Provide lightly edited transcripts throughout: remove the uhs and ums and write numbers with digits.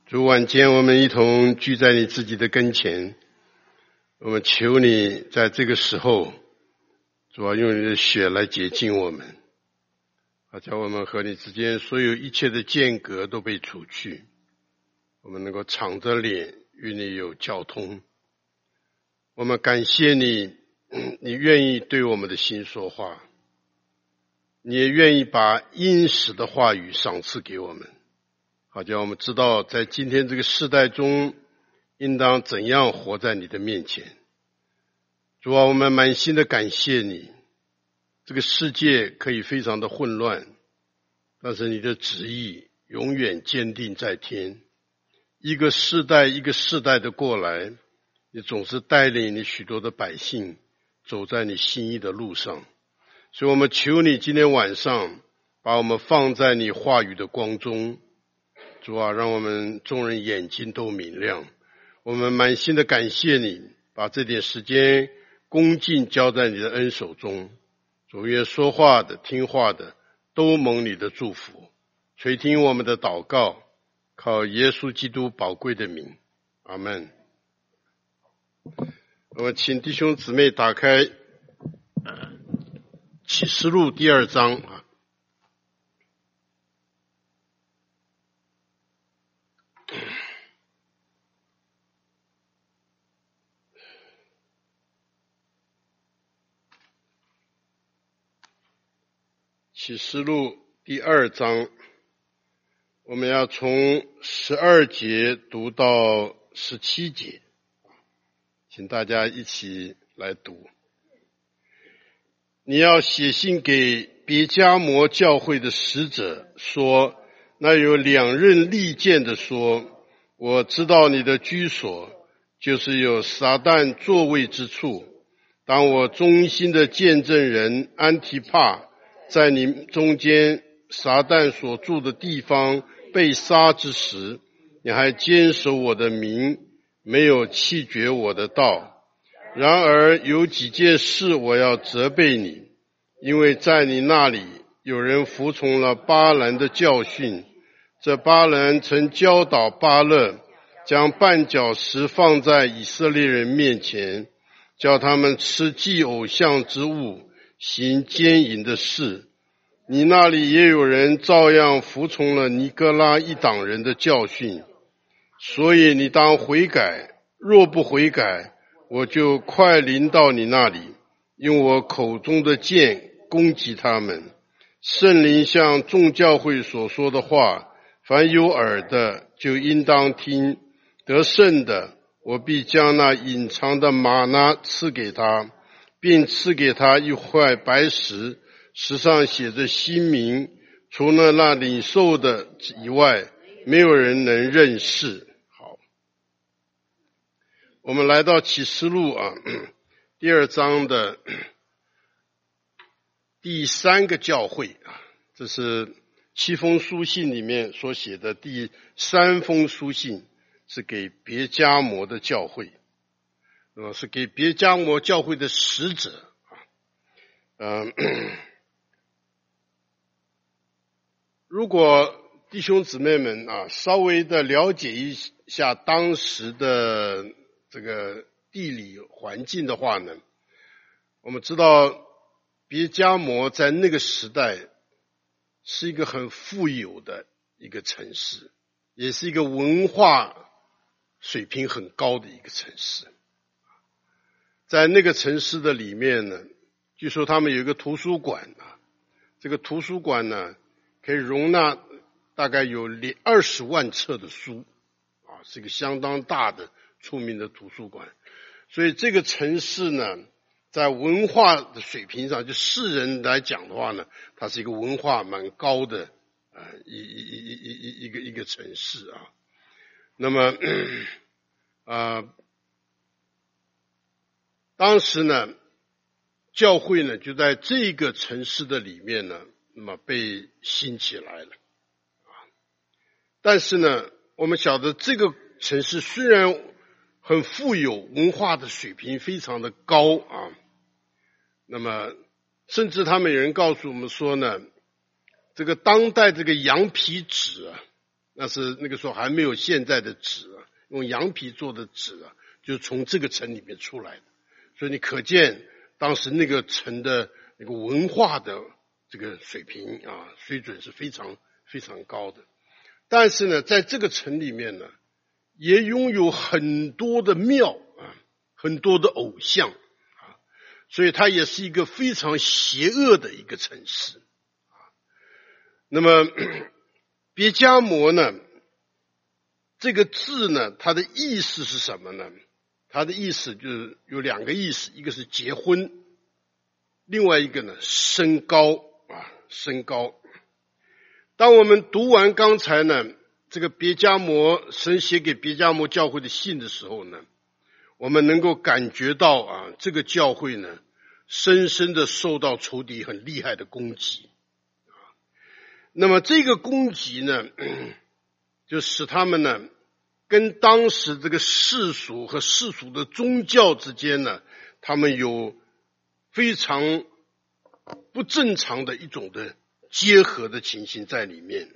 主，晚间我们一同聚在你自己的跟前，我们求你在这个时候，主要用你的血来洁净我们，叫我们和你之间所有一切的间隔都被除去，我们能够敞着脸与你有交通。我们感谢你，你愿意对我们的心说话，你也愿意把应时的话语赏赐给我们，好叫我们知道在今天这个世代中应当怎样活在你的面前。主啊，我们满心的感谢你，这个世界可以非常的混乱，但是你的旨意永远坚定在天，一个世代一个世代的过来，你总是带领你许多的百姓走在你心意的路上。所以我们求你今天晚上把我们放在你话语的光中，主啊，让我们众人眼睛都明亮。我们满心的感谢你，把这点时间恭敬交在你的恩手中。主，愿说话的听话的都蒙你的祝福，垂听我们的祷告，靠耶稣基督宝贵的名，阿们。我请弟兄姊妹打开启示录第2章啊。启示录第2章，我们要从12节读到17节，请大家一起来读。你要写信给别迦摩教会的使者说，那有2刃利剑的说，我知道你的居所，就是有撒旦座位之处。当我忠心的见证人安提帕在你中间撒旦所住的地方被杀之时，你还坚守我的名，没有弃绝我的道。然而有几件事我要责备你，因为在你那里有人服从了巴兰的教训。这巴兰曾教导巴勒，将绊脚石放在以色列人面前，叫他们吃祭偶像之物，行奸淫的事。你那里也有人照样服从了尼哥拉一党人的教训，所以你当悔改，若不悔改，我就快临到你那里，用我口中的剑攻击他们。圣灵向众教会所说的话，凡有耳的就应当听。得胜的，我必将那隐藏的玛纳赐给他，并赐给他一块白石，石上写着新名，除了那领受的以外，没有人能认识。好，我们来到启示录第2章的第3个教会啊，这是7封书信里面所写的第3封书信，是给别迦摩的教会，是给别迦摩教会的使者如果弟兄姊妹们稍微的了解一下当时的这个地理环境的话呢，我们知道别迦摩在那个时代是一个很富有的一个城市，也是一个文化水平很高的一个城市。在那个城市的里面呢，据说他们有一个图书馆这个图书馆呢可以容纳大概有20万册的书是一个相当大的出名的图书馆。所以这个城市呢，在文化的水平上，就世人来讲的话呢，它是一个文化蛮高的一个城市那么当时呢，教会呢就在这个城市的里面呢，那么被兴起来了但是呢，我们晓得这个城市虽然很富有，文化的水平非常的高那么甚至他们有人告诉我们说呢，这个当代这个羊皮纸那是那个时候还没有现在的纸啊，用羊皮做的纸啊，就是从这个城里面出来的。所以你可见当时那个城的那个文化的这个水平啊，水准是非常非常高的。但是呢，在这个城里面呢，也拥有很多的庙啊，很多的偶像啊，所以它也是一个非常邪恶的一个城市啊。那么别迦摩呢，这个字呢，它的意思是什么呢？它的意思就是有两个意思，一个是结婚，另外一个呢升高啊，升高。当我们读完刚才呢这个别迦摩神写给别迦摩教会的信的时候呢，我们能够感觉到啊，这个教会呢深深的受到仇敌很厉害的攻击。那么这个攻击呢，就使他们呢跟当时这个世俗和世俗的宗教之间呢，他们有非常不正常的一种的结合的情形在里面。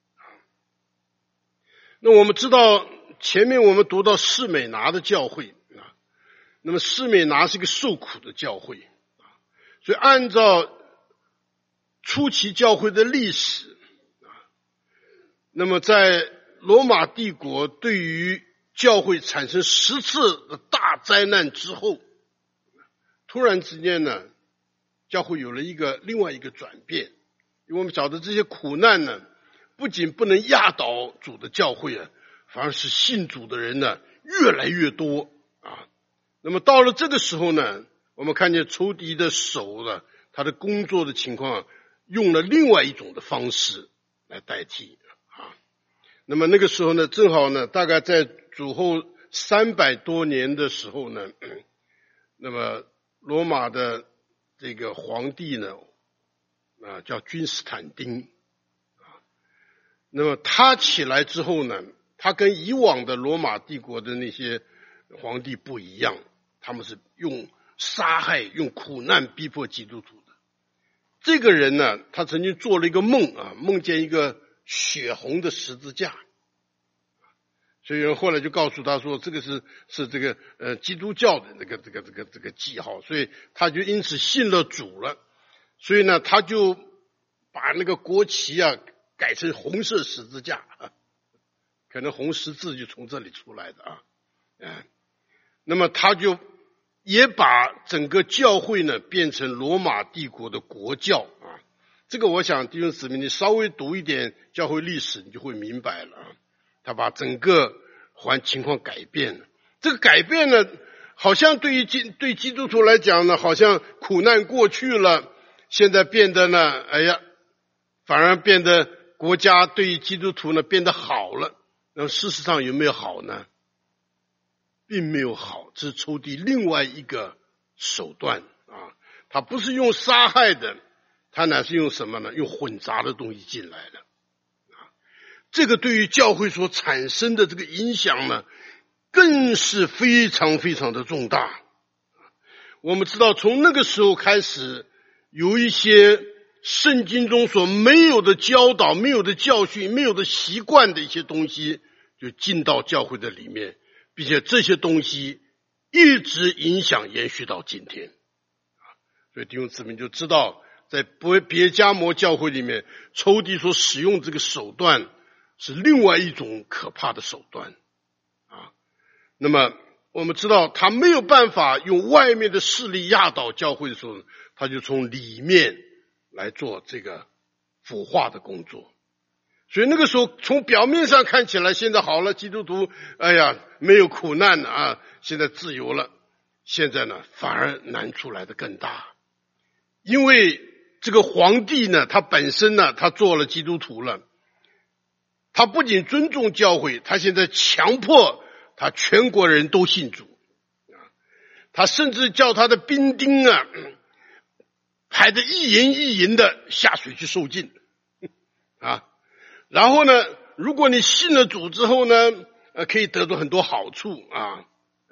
那我们知道前面我们读到士美拿的教会啊，那么士美拿是一个受苦的教会啊，所以按照初期教会的历史啊，那么在罗马帝国对于教会产生10次的大灾难之后，突然之间呢，教会有了另外一个转变。因为我们晓得这些苦难呢，不仅不能压倒主的教会啊，反而使信主的人呢越来越多啊。那么到了这个时候呢，我们看见仇敌的手呢，他的工作的情况用了另外一种的方式来代替啊。那么那个时候呢，正好呢，大概在主后300多年的时候呢，那么罗马的这个皇帝呢，叫君士坦丁啊。那么他起来之后呢，他跟以往的罗马帝国的那些皇帝不一样，他们是用杀害、用苦难逼迫基督徒的。这个人呢，他曾经做了一个梦啊，梦见一个血红的十字架，所以人后来就告诉他说，这个是这个基督教的这个记号，所以他就因此信了主了。所以呢，他就把那个国旗啊改成红色十字架啊，可能红十字就从这里出来的啊。那么他就也把整个教会呢变成罗马帝国的国教啊。这个我想弟兄姊妹，你稍微读一点教会历史，你就会明白了啊。他把整个情况改变了。这个改变呢，好像对基督徒来讲呢，好像苦难过去了。现在变得呢，反而变得国家对于基督徒呢变得好了。那么事实上有没有好呢？并没有好，这是仇敌另外一个手段啊。他不是用杀害的，他乃是用什么呢？用混杂的东西进来了啊。这个对于教会所产生的这个影响呢，更是非常非常的重大。我们知道从那个时候开始，有一些圣经中所没有的教导、没有的教训、没有的习惯的一些东西就进到教会的里面，并且这些东西一直影响延续到今天。所以弟兄姊妹就知道，在别迦摩教会里面，仇敌所使用这个手段是另外一种可怕的手段啊。那么我们知道他没有办法用外面的势力压倒教会的时候，他就从里面来做这个腐化的工作。所以那个时候从表面上看起来现在好了，基督徒没有苦难了啊，现在自由了。现在呢反而难处来的更大，因为这个皇帝呢，他本身呢他做了基督徒了，他不仅尊重教会，他现在强迫他全国人都信主啊，他甚至叫他的兵丁啊排得一营一营的下水去受尽啊。然后呢，如果你信了主之后呢，可以得到很多好处啊，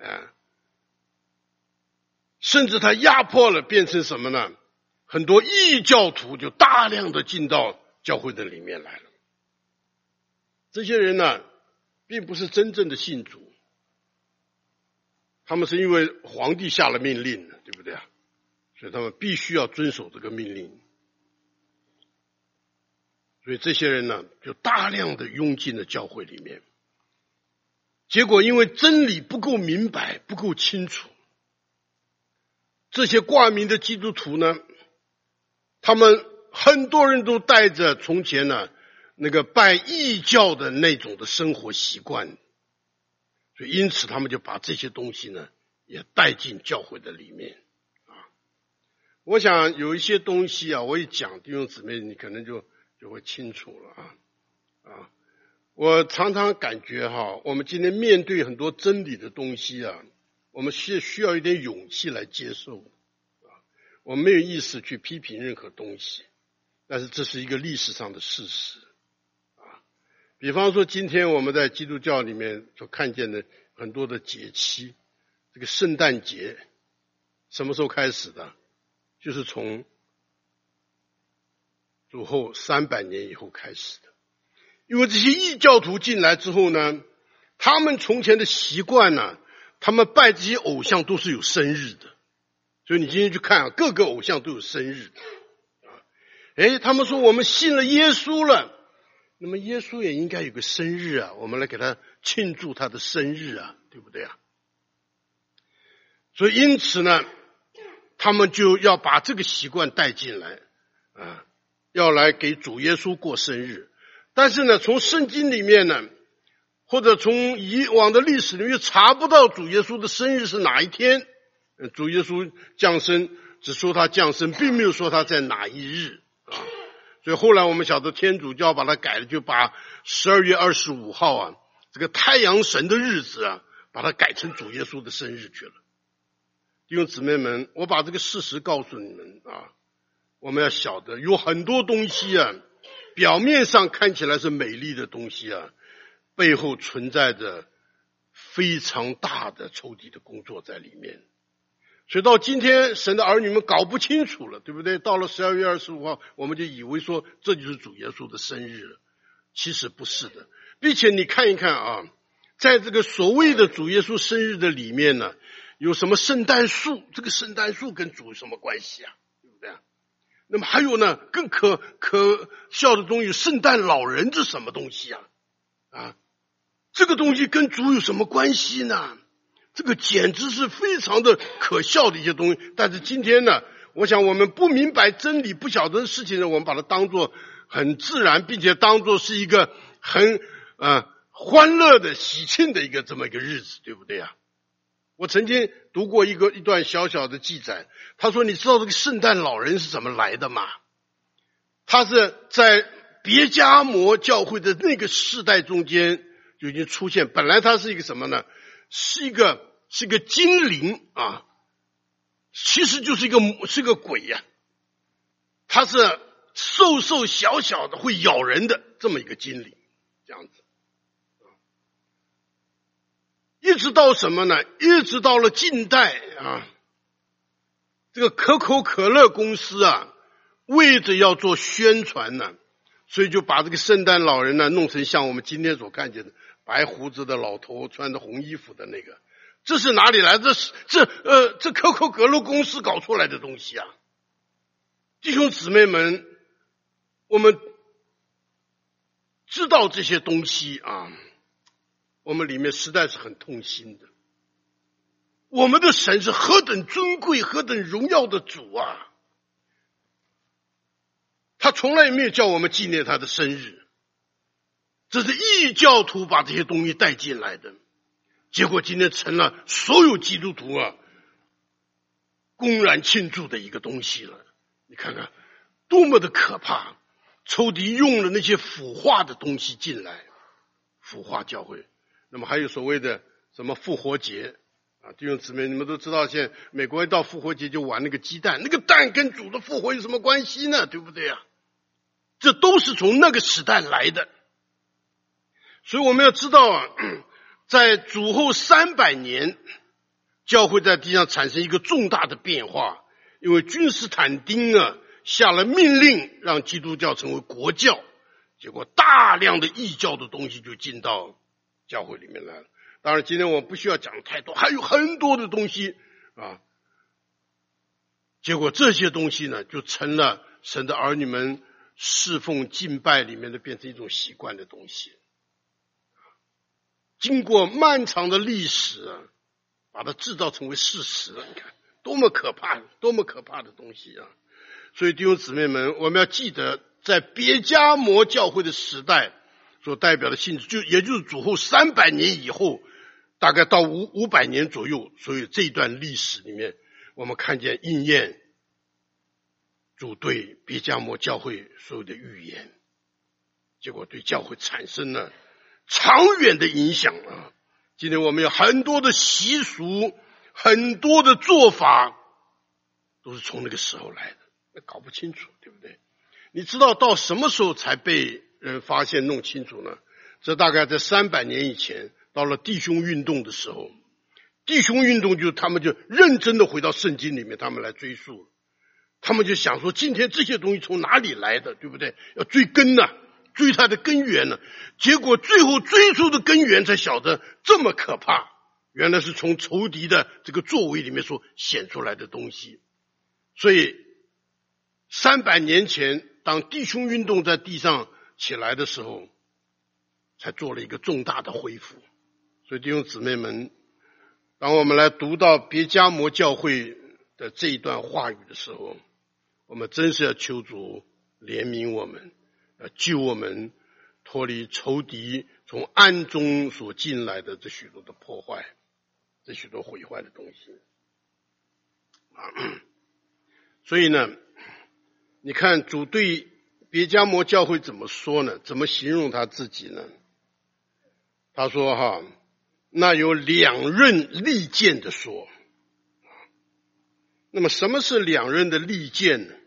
甚至他压迫了，变成什么呢？很多异教徒就大量的进到教会的里面来了。 这些人呢，并不是真正的信主，他们是因为皇帝下了命令，对不对啊？所以他们必须要遵守这个命令。所以这些人呢，就大量的涌进了教会里面。结果因为真理不够明白，不够清楚，这些挂名的基督徒呢，他们很多人都带着从前呢那个拜异教的那种的生活习惯，所以因此他们就把这些东西呢也带进教会的里面啊。我想有一些东西啊，我一讲弟兄姊妹你可能就会清楚了啊。我常常感觉我们今天面对很多真理的东西啊，我们需要一点勇气来接受啊。我们没有意思去批评任何东西，但是这是一个历史上的事实啊。比方说今天我们在基督教里面所看见的很多的节期，这个圣诞节什么时候开始的？就是从主后300年以后开始的。因为这些异教徒进来之后呢，他们从前的习惯呢，他们拜这些偶像都是有生日的，所以你今天去看各个偶像都有生日的他们说我们信了耶稣了，那么耶稣也应该有个生日啊，我们来给他庆祝他的生日啊，对不对啊？所以因此呢，他们就要把这个习惯带进来啊，要来给主耶稣过生日。但是呢，从圣经里面呢，或者从以往的历史里面查不到主耶稣的生日是哪一天。主耶稣降生只说他降生，并没有说他在哪一日啊。所以后来我们晓得天主教把它改了，就把12月25号啊，这个太阳神的日子啊，把它改成主耶稣的生日去了。弟兄姊妹们，我把这个事实告诉你们啊，我们要晓得有很多东西啊，表面上看起来是美丽的东西啊，背后存在着非常大的仇敌的工作在里面。所以到今天神的儿女们搞不清楚了，对不对？到了12月25号我们就以为说这就是主耶稣的生日了，其实不是的。并且你看一看啊，在这个所谓的主耶稣生日的里面呢，有什么圣诞树，这个圣诞树跟主有什么关系啊？对不对啊？那么还有呢，更可笑的东西，圣诞老人是什么东西啊？这个东西跟主有什么关系呢？这个简直是非常的可笑的一些东西。但是今天呢，我想我们不明白真理，不晓得的事情呢，我们把它当作很自然，并且当作是一个很欢乐的喜庆的这么一个日子，对不对啊？我曾经读过一段小小的记载，他说你知道这个圣诞老人是怎么来的吗？他是在别迦摩教会的那个世代中间就已经出现，本来他是一个什么呢？是一个精灵啊，其实就是是个鬼呀，他是瘦瘦小小的会咬人的这么一个精灵，这样子。一直到什么呢？一直到了近代啊，这个可口可乐公司啊，为着要做宣传呢，所以就把这个圣诞老人呢弄成像我们今天所看见的白胡子的老头穿着红衣服的那个。这是哪里来？这可口可乐公司搞出来的东西啊！弟兄姊妹们，我们知道这些东西啊，我们里面实在是很痛心的。我们的神是何等尊贵、何等荣耀的主啊！他从来也没有叫我们纪念他的生日，这是异教徒把这些东西带进来的。结果今天成了所有基督徒啊公然庆祝的一个东西了。你看看多么的可怕，仇敌用了那些腐化的东西进来，腐化教会。那么还有所谓的什么复活节啊，弟兄姊妹，你们都知道，现在美国一到复活节就玩那个鸡蛋，那个蛋跟主的复活有什么关系呢？对不对啊？这都是从那个时代来的。所以我们要知道啊，在主后300年，教会在地上产生一个重大的变化，因为君士坦丁啊下了命令，让基督教成为国教， 结果大量的异教的东西就进到教会里面来了。当然今天我们不需要讲太多，还有很多的东西啊。结果这些东西呢，就成了神的儿女们侍奉敬拜里面的变成一种习惯的东西。经过漫长的历史把它制造成为事实了。你看多么可怕，多么可怕的东西啊！所以弟兄姊妹们，我们要记得，在别迦摩教会的时代所代表的性质，也就是主后300年以后，大概到500年左右。所以这一段历史里面，我们看见应验主对别迦摩教会所有的预言，结果对教会产生了长远的影响啊！今天我们有很多的习俗，很多的做法，都是从那个时候来的，那搞不清楚，对不对？你知道到什么时候才被人发现弄清楚呢？这大概在300年以前，到了弟兄运动的时候。弟兄运动他们就认真的回到圣经里面，他们来追溯，他们就想说今天这些东西从哪里来的，对不对？要追根啊，追它的根源呢。结果最后追出的根源才晓得这么可怕，原来是从仇敌的这个作为里面所显出来的东西。所以300年前当弟兄运动在地上起来的时候，才做了一个重大的恢复。所以弟兄姊妹们，当我们来读到别迦摩教会的这一段话语的时候，我们真是要求主怜悯我们，要救我们脱离仇敌从暗中所进来的这许多的破坏，这许多毁坏的东西。所以呢，你看主对别迦摩教会怎么说呢？怎么形容他自己呢？他说那有两刃利剑的说。那么什么是两刃的利剑呢？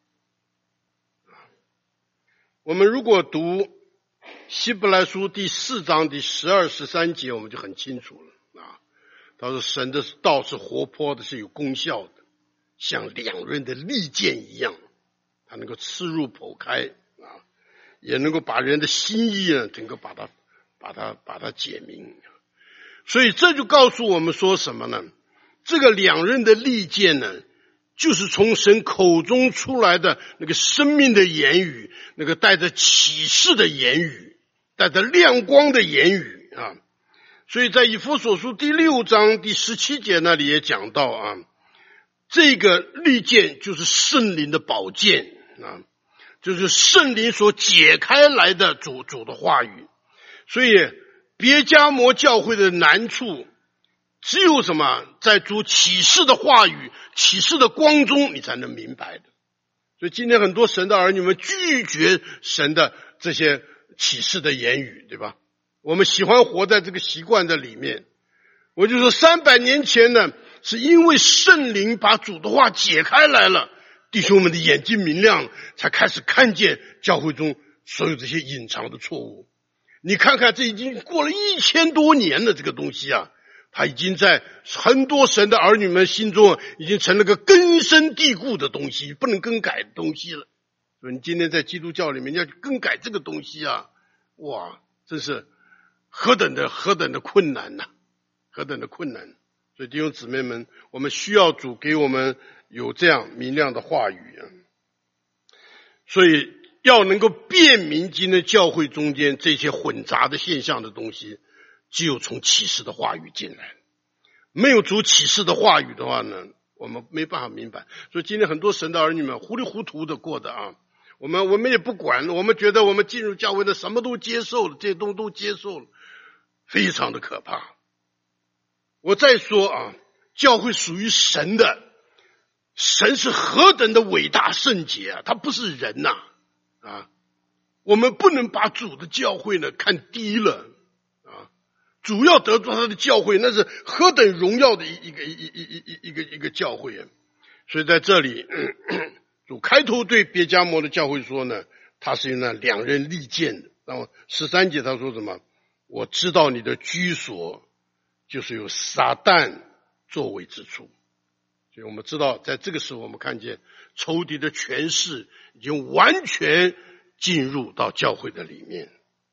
我们如果读希伯来书第4章第12、13节，我们就很清楚了啊。他说神的道是活泼的，是有功效的，像两刃的利剑一样，它能够刺入剖开啊，也能够把人的心意呢，能够把它解明。所以这就告诉我们说什么呢？这个两刃的利剑呢，就是从神口中出来的那个生命的言语，那个带着启示的言语，带着亮光的言语啊。所以在以弗所书第6章第17节那里也讲到啊，这个利剑就是圣灵的宝剑啊，就是圣灵所解开来的主的话语。所以别迦摩教会的难处只有什么？在主启示的话语、启示的光中，你才能明白的。所以今天很多神的儿女们拒绝神的这些启示的言语，对吧？我们喜欢活在这个习惯的里面。我就说300年前呢，是因为圣灵把主的话解开来了，弟兄们的眼睛明亮，才开始看见教会中所有这些隐藏的错误。你看看，这已经过了1000多年了，这个东西啊，它已经在很多神的儿女们心中已经成了个根深蒂固的东西，不能更改的东西了。所以你今天在基督教里面要更改这个东西啊，哇，真是何等的困难呐，何等的困难。所以弟兄姊妹们，我们需要主给我们有这样明亮的话语啊。所以要能够辨明今天教会中间这些混杂的现象的东西，只有从启示的话语进来。没有主启示的话语的话呢，我们没办法明白。所以今天很多神的儿女们糊里糊涂的过的啊，我们也不管，我们觉得我们进入教会的什么都接受了，这些东西都接受了，非常的可怕。我再说啊，教会属于神的，神是何等的伟大圣洁啊，他不是人呐啊，我们不能把主的教会呢看低了啊，主要得到他的教会，那是何等荣耀的一个教会啊。所以在这里主开头对别迦摩的教会说呢，他是用那两刃利剑的。然后13节他说什么？我知道你的居所就是有撒旦作为之处。所以我们知道在这个时候，我们看见仇敌的权势已经完全进入到教会的里面。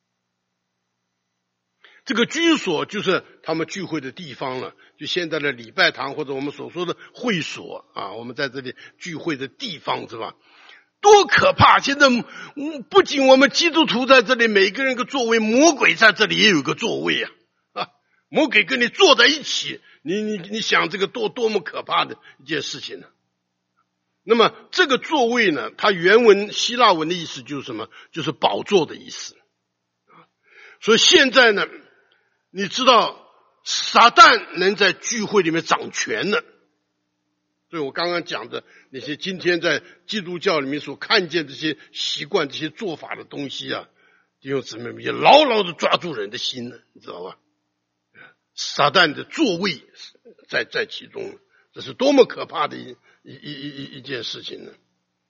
这个居所就是他们聚会的地方了，就现在的礼拜堂或者我们所说的会所啊，我们在这里聚会的地方是吧？多可怕！现在不仅我们基督徒在这里，每个人个座位，魔鬼在这里也有一个座位啊！魔鬼跟你坐在一起，你想这个多么可怕的一件事情呢？那么这个座位呢，它原文希腊文的意思就是什么？就是宝座的意思。所以现在呢，你知道撒旦能在聚会里面掌权呢？所以我刚刚讲的那些今天在基督教里面所看见这些习惯、这些做法的东西啊，弟兄姊妹们也牢牢的抓住人的心了，你知道吧？撒旦的座位在其中，这是多么可怕的一件事情呢？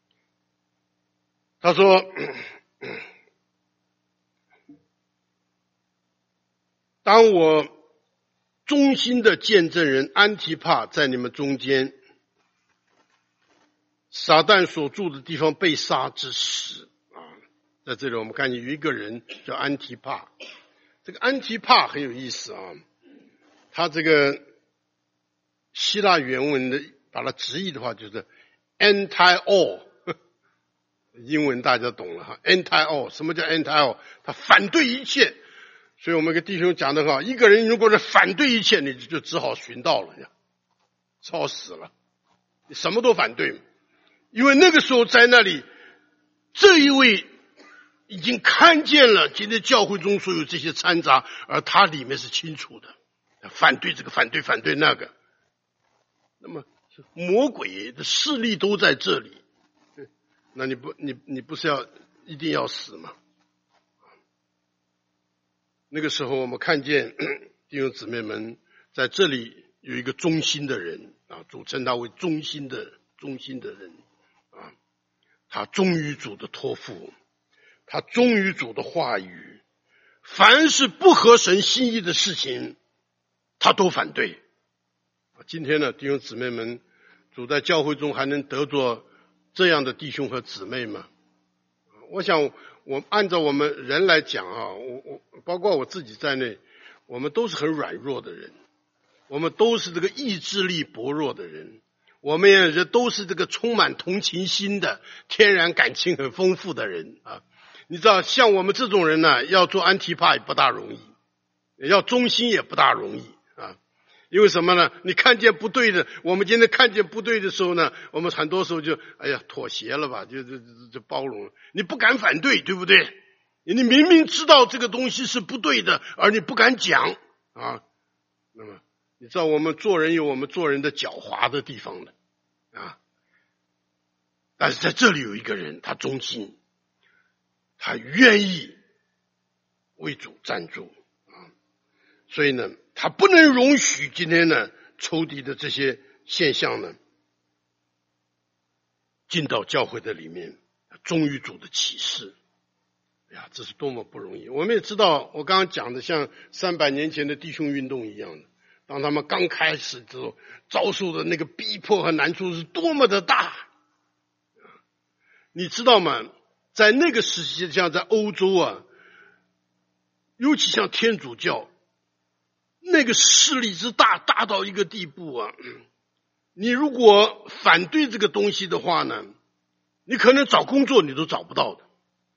他说，当我忠心的见证人安提帕在你们中间，撒旦所住的地方被杀之时啊，在这里我们看见有一个人叫安提帕。这个安提帕很有意思啊，他这个希腊原文的把它直译的话就是 anti-all， 英文大家懂了哈 ，anti-all 什么叫 anti-all？ 他反对一切。所以我们跟弟兄讲的话，一个人如果是反对一切，你就只好寻道了呀，只好死了，你什么都反对。因为那个时候在那里，这一位已经看见了今天教会中所有这些掺杂，而他里面是清楚的，反对这个，反对那个。那么魔鬼的势力都在这里，那你不是一定要死吗？那个时候我们看见弟兄姊妹们在这里有一个忠心的人啊，主称他为忠心的人啊，他忠于主的托付，他忠于主的话语，凡是不合神心意的事情他都反对。今天呢，弟兄姊妹们，主在教会中还能得着这样的弟兄和姊妹吗？我想我按照我们人来讲啊，我包括我自己在内，我们都是很软弱的人，我们都是这个意志力薄弱的人，我们也都是这个充满同情心的天然感情很丰富的人啊。你知道像我们这种人呢，要做安提帕也不大容易，要忠心也不大容易啊。因为什么呢？你看见不对的，我们今天看见不对的时候呢，我们很多时候就妥协了吧，就包容了，你不敢反对，对不对？你明明知道这个东西是不对的，而你不敢讲啊。那么你知道我们做人有我们做人的狡猾的地方的啊。但是在这里有一个人，他忠心，他愿意为主站住啊，所以呢，他不能容许今天呢仇敌的这些现象呢进到教会的里面，忠于主的启示。这是多么不容易！我们也知道，我刚刚讲的像300年前的弟兄运动一样的，当他们刚开始之后，遭受的那个逼迫和难处是多么的大。你知道吗？在那个时期，像在欧洲啊，尤其像天主教，那个势力之大到一个地步啊，你如果反对这个东西的话呢，你可能找工作你都找不到的。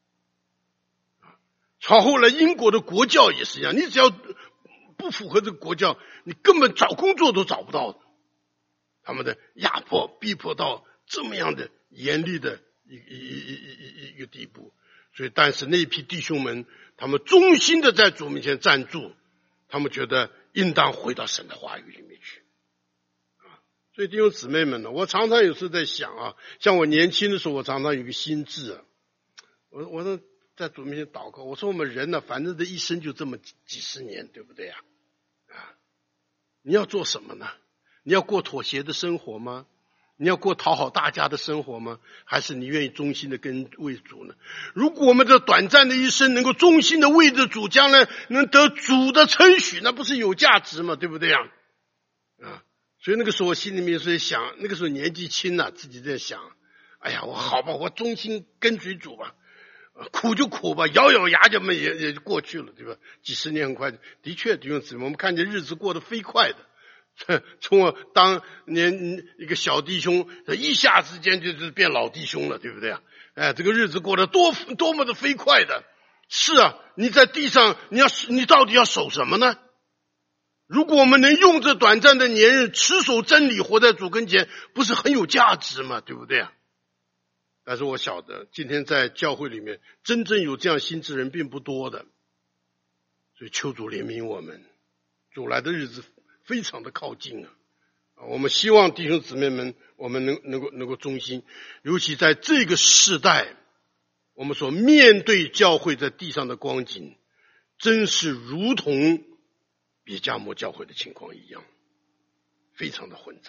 后来英国的国教也是一样，你只要不符合这个国教，你根本找工作都找不到的。他们的压迫逼迫到这么样的严厉的一个地步，所以但是那一批弟兄们，他们忠心的在主面前站住，他们觉得应当回到神的话语里面去。所以弟兄姊妹们呢，我常常有时在想啊，像我年轻的时候，我常常有一个心志啊，我说在主面前祷告，我说我们人呢，反正这一生就这么几十年，对不对啊？你要做什么呢？你要过妥协的生活吗？你要过讨好大家的生活吗？还是你愿意忠心的跟为主呢？如果我们这短暂的一生能够忠心的为着主，将来能得主的称许，那不是有价值吗？对不对啊？所以那个时候我心里面是想，那个时候年纪轻啊，自己在想，哎呀，我好吧，我忠心跟随主吧。 苦就苦吧，咬咬牙就也就过去了，对吧？几十年很快，的确弟兄姊妹，我们看见日子过得飞快的，从我当年一个小弟兄，一下之间就变老弟兄了，对不对啊？这个日子过得多么的飞快的。是啊，你在地上，你到底要守什么呢？如果我们能用这短暂的年日持守真理，活在主跟前，不是很有价值吗？对不对啊？但是我晓得今天在教会里面真正有这样心智人并不多的，所以求主怜悯我们，主来的日子非常的靠近啊！我们希望弟兄姊妹们，我们能够忠心，尤其在这个世代，我们所面对教会在地上的光景，真是如同别迦摩教会的情况一样，非常的混杂。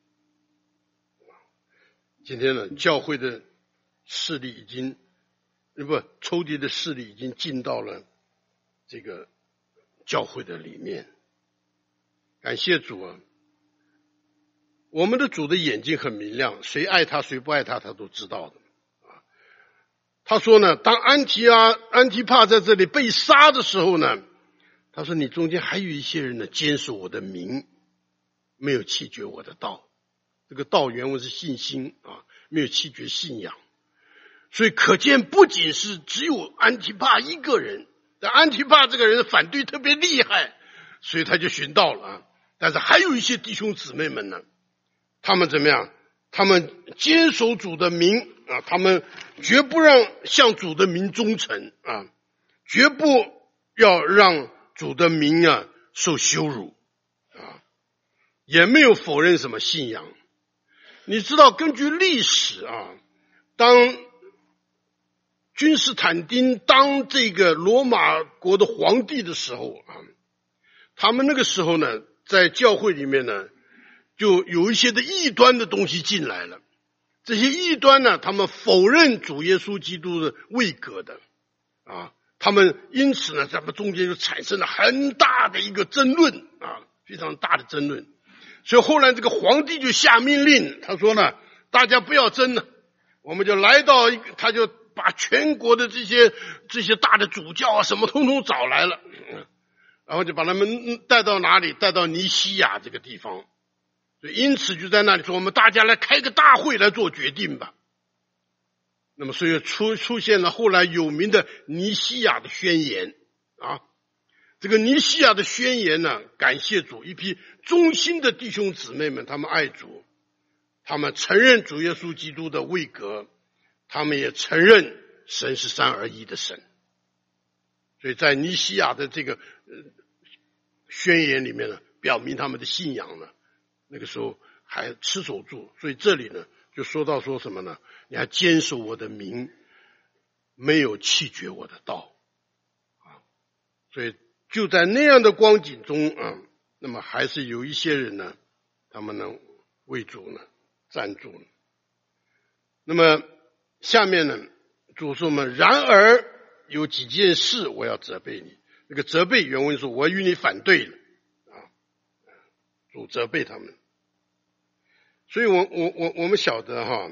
今天呢，教会的势力已经仇敌的势力已经进到了这个教会的里面。感谢主啊，我们的主的眼睛很明亮，谁爱他谁不爱他，他都知道的。他说呢，当安提帕在这里被杀的时候呢，他说你中间还有一些人呢，坚守我的名，没有弃绝我的道。这个道原文是信心啊，没有弃绝信仰。所以可见不仅是只有安提帕一个人，但安提帕这个人反对特别厉害，所以他就寻到了啊。但是还有一些弟兄姊妹们呢，他们怎么样？他们坚守主的名啊，他们绝不让向主的名忠诚啊，绝不要让主的名啊受羞辱啊，也没有否认什么信仰。你知道，根据历史啊，当君士坦丁当这个罗马国的皇帝的时候啊，他们那个时候呢，在教会里面呢，就有一些的异端的东西进来了。这些异端呢，他们否认主耶稣基督的位格的啊，他们因此呢，咱们中间就产生了很大的一个争论啊，非常大的争论。所以后来这个皇帝就下命令，他说呢，大家不要争了，我们就来到他就把全国的这些大的主教啊什么通通找来了，然后就把他们带到哪里？带到尼西亚这个地方。所以因此就在那里说，我们大家来开个大会来做决定吧。那么所以出现了后来有名的尼西亚的宣言啊。这个尼西亚的宣言呢，感谢主，一批忠心的弟兄姊妹们，他们爱主，他们承认主耶稣基督的位格，他们也承认神是三而一的神。所以在尼西亚的这个宣言里面呢，表明他们的信仰呢，那个时候还持守住。所以这里呢，就说到说什么呢？你还坚守我的名，没有弃绝我的道啊。所以就在那样的光景中啊，那么还是有一些人呢，他们能为主呢站住了。那么下面呢，主说嘛，然而有几件事我要责备你。这个责备原文说，我与你反对了啊，主责备他们。所以我们晓得哈，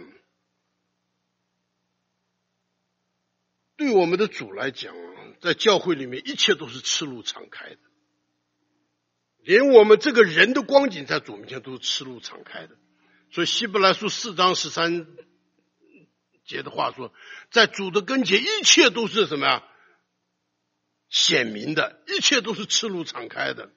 对我们的主来讲啊，在教会里面一切都是赤露敞开的，连我们这个人的光景在主面前都是赤露敞开的。所以希伯来书4章13节的话说，在主的跟前一切都是什么呀？显明的，一切都是赤露敞开的。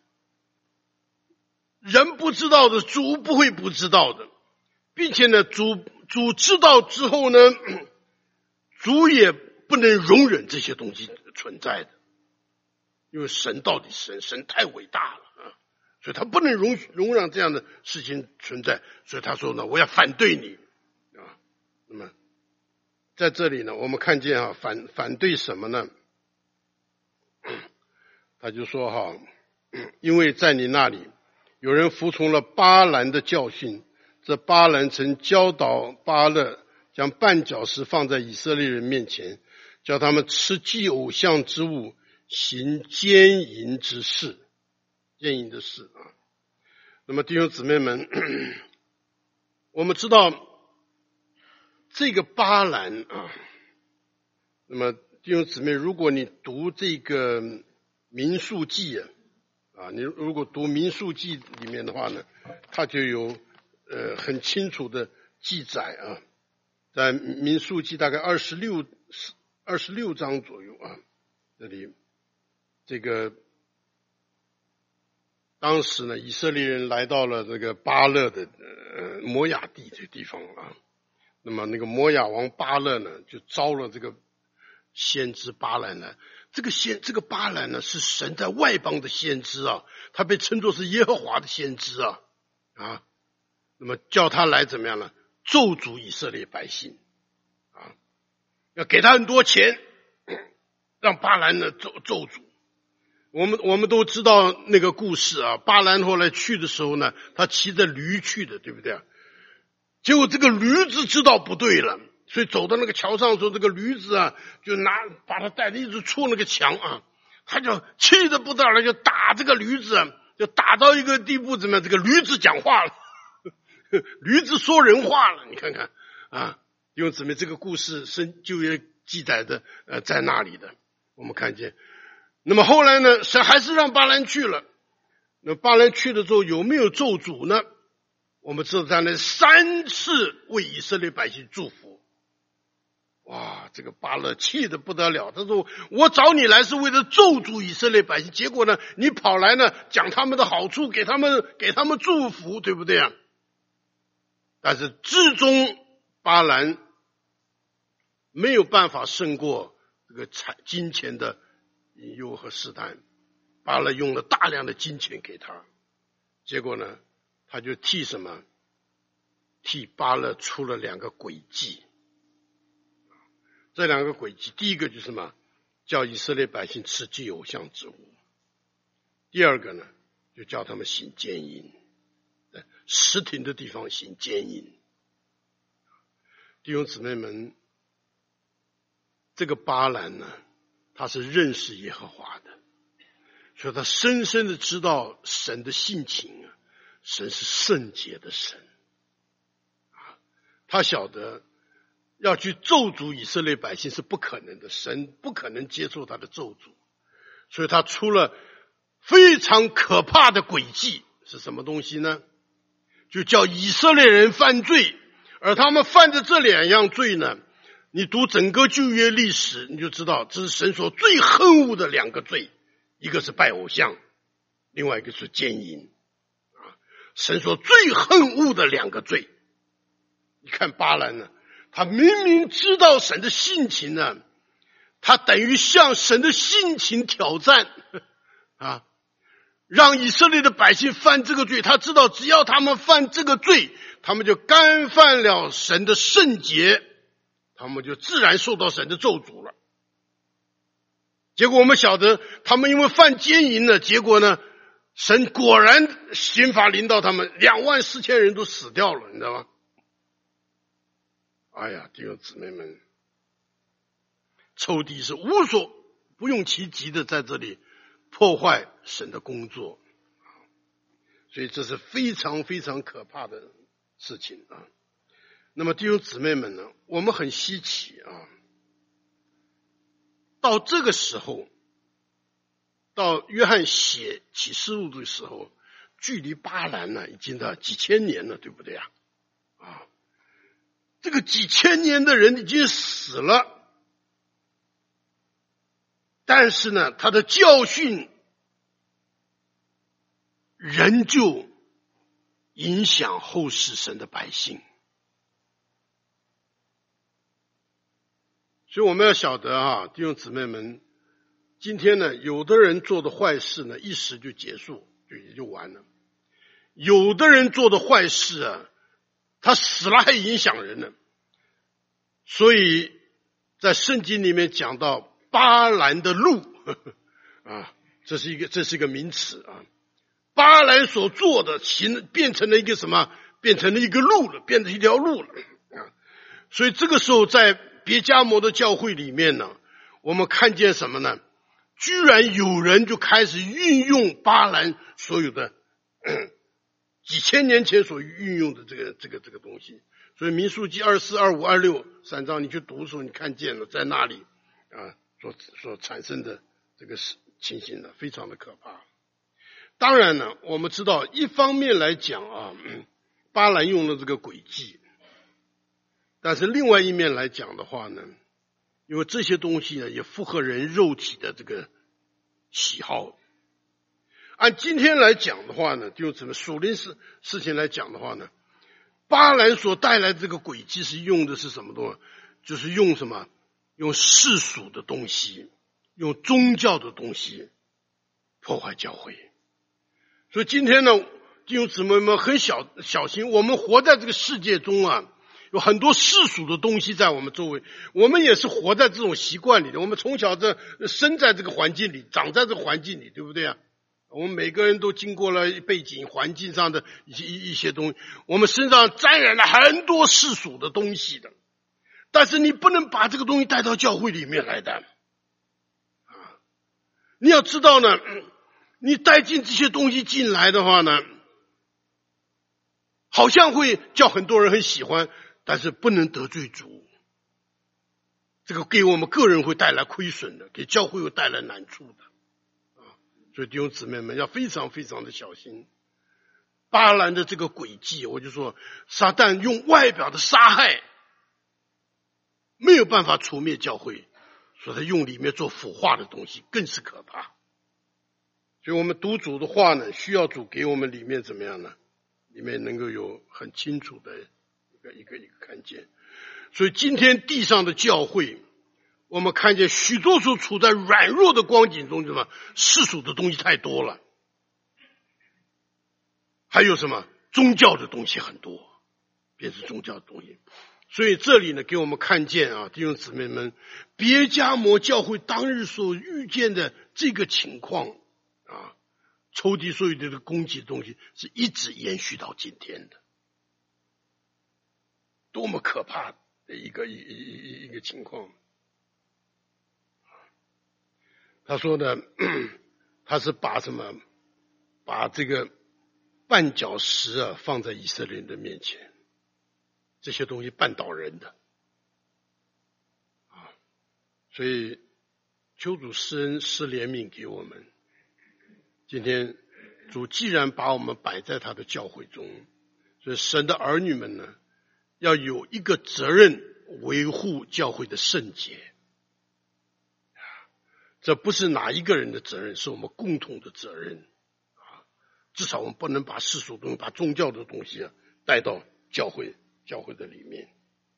人不知道的，主不会不知道的，并且呢，主知道之后呢，主也不能容忍这些东西存在的，因为神到底是神太伟大了啊，所以他不能容让这样的事情存在。所以他说呢，我要反对你啊。那么在这里呢，我们看见啊，反对什么呢？他就说哈，因为在你那里有人服从了巴兰的教训，这巴兰曾教导巴勒将绊脚石放在以色列人面前，叫他们吃祭偶像之物，行奸淫之事啊。那么弟兄姊妹们，我们知道这个巴兰啊， 那么弟兄姊妹，如果你读这个民数记你如果读民数记里面的话呢，它就有很清楚的记载在民数记大概26章左右这里这个当时呢，以色列人来到了这个巴勒的摩亚地这个地方那么那个摩亚王巴勒呢，就招了这个先知巴兰呢。这个巴兰呢，是神在外邦的先知他被称作是耶和华的先知那么叫他来怎么样呢？咒诅以色列百姓要给他很多钱，让巴兰呢咒诅。我们都知道那个故事巴兰后来去的时候呢，他骑着驴去的，对不对结果这个驴子知道不对了，所以走到那个桥上的时候，这个驴子就把他带着一直戳那个墙他就气得不得了，就打这个驴子就打到一个地步，怎么样？这个驴子讲话了，驴子说人话了，你看看弟兄姊妹，这个故事旧约记载的在那里的，我们看见。那么后来呢，神还是让巴兰去了。那巴兰去了之后有没有咒诅呢？我们知道他那3次为以色列百姓祝福。哇，这个巴勒气得不得了，他说我找你来是为了咒诅以色列百姓，结果呢你跑来呢讲他们的好处，给他们祝福，对不对但是至终巴兰没有办法胜过这个金钱的引诱和试探，巴勒用了大量的金钱给他，结果呢他就替巴勒出了2个诡计。这2个诡计，第一个就是叫以色列百姓吃祭偶像之物，第二个呢就叫他们行奸淫，在实停的地方行奸淫。弟兄姊妹们，这个巴兰呢，他是认识耶和华的，所以他深深的知道神的性情神是圣洁的神他晓得要去咒诅以色列百姓是不可能的，神不可能接受他的咒诅，所以他出了非常可怕的诡计。是什么东西呢？就叫以色列人犯罪，而他们犯的这2样罪呢，你读整个旧约历史你就知道，这是神所最恨恶的2个罪，一个是拜偶像，另外一个是奸淫神所最恨恶的2个罪。你看巴兰呢，他明明知道神的性情呢，他等于向神的性情挑战让以色列的百姓犯这个罪。他知道只要他们犯这个罪，他们就干犯了神的圣洁，他们就自然受到神的咒诅了。结果我们晓得他们因为犯奸淫呢，结果呢神果然刑罚临到他们，24000人都死掉了，你知道吗？哎呀，弟兄姊妹们，仇敌是不用其极的在这里破坏神的工作，所以这是非常非常可怕的事情那么弟兄姊妹们呢，我们很稀奇到这个时候，到约翰写启示录的时候，距离巴兰呢已经到几千年了，对不对这个几千年的人已经死了，但是呢他的教训仍旧影响后世神的百姓。所以我们要晓得弟兄姊妹们，今天呢有的人做的坏事呢一时就结束，也就完了，有的人做的坏事他死了还影响人呢。所以在圣经里面讲到巴兰的路这是一个名词巴兰所做的变成了一个什么？变成了一个路了，变成一条路了所以这个时候在别迦摩的教会里面呢，我们看见什么呢？居然有人就开始运用巴兰所有的几千年前所运用的这个东西。所以民数记24、25、26 3章你去读的时候，你看见了在那里所产生的这个情形呢，非常的可怕。当然呢，我们知道一方面来讲巴兰用了这个诡计，但是另外一面来讲的话呢，因为这些东西呢也符合人肉体的这个喜好。按今天来讲的话呢，就怎么属灵事情来讲的话呢，巴兰所带来的这个诡计是用的是什么东西？就是用什么？用世俗的东西，用宗教的东西破坏教会。所以今天呢，弟兄姊妹们很小心，我们活在这个世界中有很多世俗的东西在我们周围，我们也是活在这种习惯里的。我们从小生在这个环境里，长在这个环境里，对不对啊？我们每个人都经过了背景环境上的一些东西，我们身上沾染了很多世俗的东西的。但是你不能把这个东西带到教会里面来的你要知道呢，你带进这些东西进来的话呢，好像会叫很多人很喜欢，但是不能得罪主，这个给我们个人会带来亏损的，给教会会带来难处的所以弟兄姊妹们要非常非常的小心。巴兰的这个诡计，我就说撒旦用外表的杀害没有办法除灭教会，所以他用里面做腐化的东西更是可怕。所以我们读主的话呢，需要主给我们里面怎么样呢？里面能够有很清楚的一个看见。所以今天地上的教会，我们看见许多时候处在软弱的光景中，什么世俗的东西太多了，还有什么宗教的东西很多，变成宗教的东西。所以这里呢，给我们看见弟兄姊妹们，别迦摩教会当日所遇见的这个情况仇敌所有的攻击的东西，是一直延续到今天的，多么可怕的一个情况。他说呢，他是把这个绊脚石放在以色列人的面前，这些东西绊倒人的所以求主施恩施怜悯给我们。今天主既然把我们摆在他的教会中，所以神的儿女们呢，要有一个责任，维护教会的圣洁。这不是哪一个人的责任，是我们共同的责任至少我们不能把世俗东西，把宗教的东西带到教会的里面。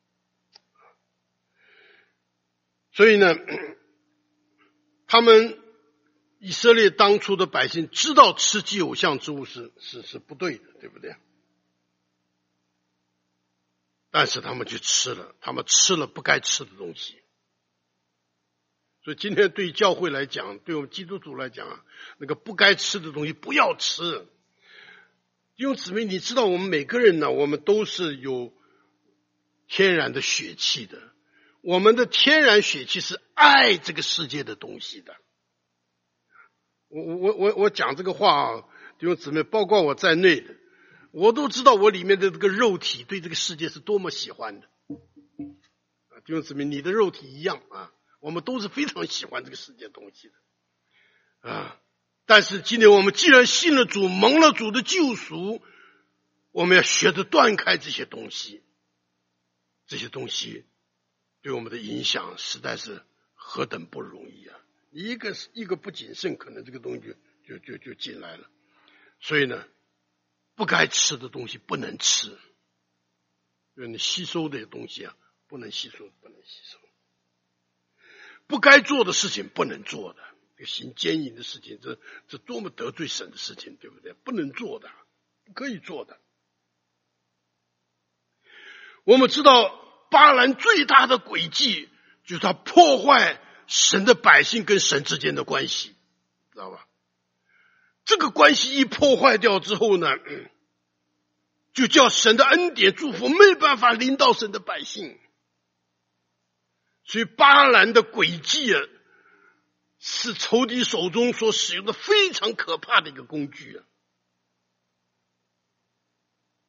所以呢，他们以色列当初的百姓知道吃祭偶像之物是不对的，对不对？但是他们去吃了，他们吃了不该吃的东西。所以今天对教会来讲，对我们基督徒来讲那个不该吃的东西不要吃。弟兄姊妹，你知道我们每个人呢，我们都是有天然的血气的，我们的天然血气是爱这个世界的东西的。我讲这个话弟兄姊妹，包括我在内的，我都知道我里面的这个肉体对这个世界是多么喜欢的。弟兄姊妹，你的肉体一样我们都是非常喜欢这个世界东西的但是今天我们既然信了主，蒙了主的救赎，我们要学着断开这些东西，这些东西对我们的影响实在是何等不容易一个不谨慎，可能这个东西就进来了。所以呢，不该吃的东西不能吃，就是你吸收的东西不能吸收。不该做的事情不能做的，行奸淫的事情，这多么得罪神的事情，对不对？不能做的，不可以做的。我们知道巴兰最大的诡计就是他破坏神的百姓跟神之间的关系，知道吧？这个关系一破坏掉之后呢，就叫神的恩典祝福没办法临到神的百姓。所以巴兰的诡计是仇敌手中所使用的非常可怕的一个工具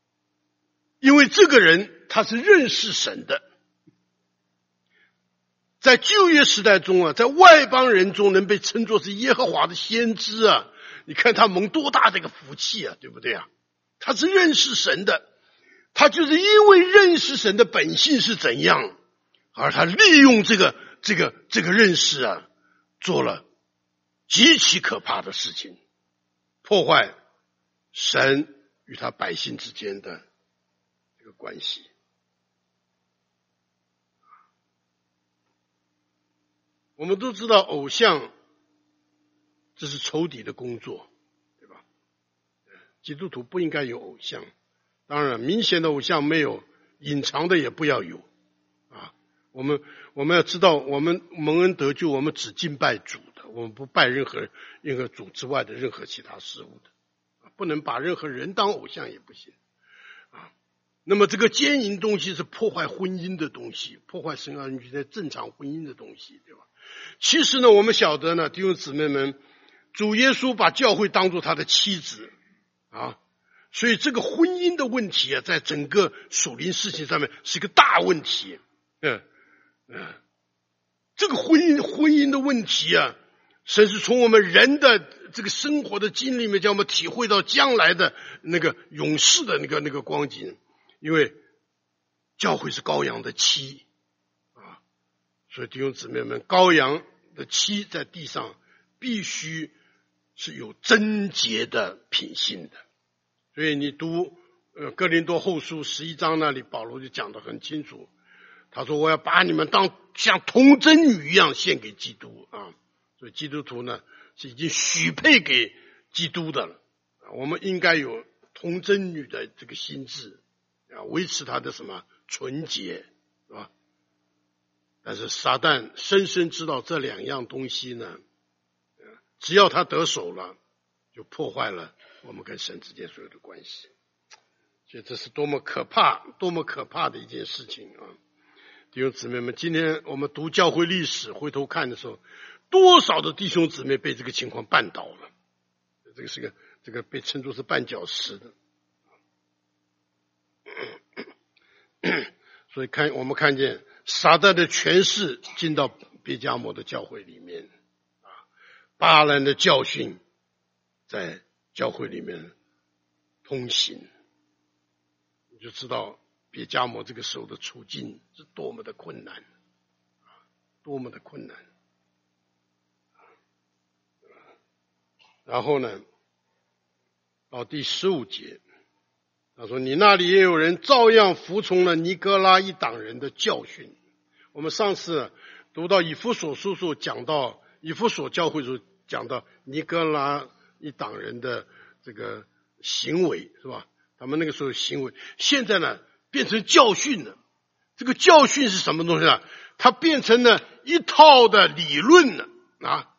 因为这个人他是认识神的， 在旧约时代中啊，在外邦人中能被称作是耶和华的先知啊，你看他蒙多大的一个福气啊，对不对啊？他是认识神的，他就是因为认识神的本性是怎样，而他利用这个认识啊，做了极其可怕的事情，破坏神与他百姓之间的这个关系。我们都知道偶像这是仇敌的工作，对吧？基督徒不应该有偶像，当然明显的偶像没有，隐藏的也不要有啊。我们要知道，我们蒙恩得救，我们只敬拜主的，我们不拜任何主之外的任何其他事物的，不能把任何人当偶像也不行啊。那么这个奸淫东西是破坏婚姻的东西，破坏神儿女在正常婚姻的东西，对吧？其实呢，我们晓得呢，弟兄姊妹们，主耶稣把教会当作他的妻子啊，所以这个婚姻的问题啊，在整个属灵事情上面是一个大问题。这个婚姻的问题啊，神是从我们人的这个生活的经历里面，叫我们体会到将来的那个永世的那个光景。因为教会是羔羊的妻啊，所以弟兄姊妹们，羔羊的妻在地上必须是有贞洁的品性的。所以你读哥林多后书11章那里，保罗就讲得很清楚，他说我要把你们当像童贞女一样献给基督啊。所以基督徒呢是已经许配给基督的了，我们应该有童贞女的这个心智啊，维持他的什么纯洁，是吧？但是撒旦深深知道这两样东西呢，只要他得手了，就破坏了我们跟神之间所有的关系。所以这是多么可怕的一件事情啊！弟兄姊妹们，今天我们读教会历史，回头看的时候，多少的弟兄姊妹被这个情况绊倒了，这个被称作是绊脚石的。所以我们看见撒旦的权势进到别迦摩的教会里面啊，巴兰的教训在教会里面通行，你就知道别迦摩这个时候的处境是多么的困难，多么的困难。然后呢，到第15节。他说你那里也有人照样服从了尼哥拉一党人的教训。我们上次读到以弗所书时候讲到以弗所教会时候讲到尼哥拉一党人的这个行为，是吧？他们那个时候行为现在呢变成教训了。这个教训是什么东西呢？它变成了一套的理论了啊，